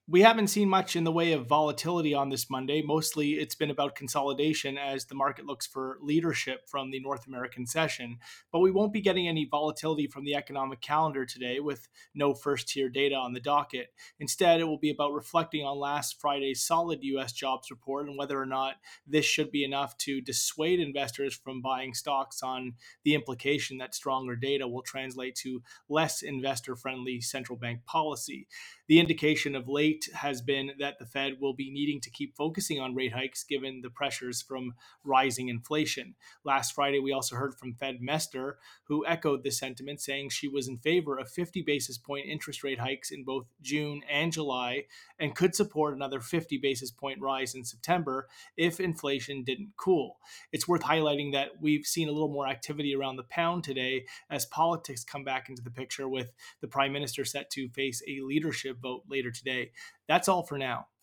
We haven't seen much in the way of volatility on this Monday. Mostly it's been about consolidation as the market looks for leadership from the North American session. But we won't be getting any volatility from the economic calendar today with no first tier data on the docket. Instead, it will be about reflecting on last Friday's solid US jobs report and whether or not this should be enough to dissuade investors from buying stocks on the implication that stronger data will translate to less investor friendly central bank policy. The indication of late has been that the Fed will be needing to keep focusing on rate hikes given the pressures from rising inflation. Last Friday, we also heard from Fed Mester, who echoed this sentiment, saying she was in favor of 50 basis point interest rate hikes in both June and July and could support another 50 basis point rise in September if inflation didn't cool. It's worth highlighting that we've seen a little more activity around the pound today as politics come back into the picture with the prime minister set to face a leadership vote later today. That's all for now.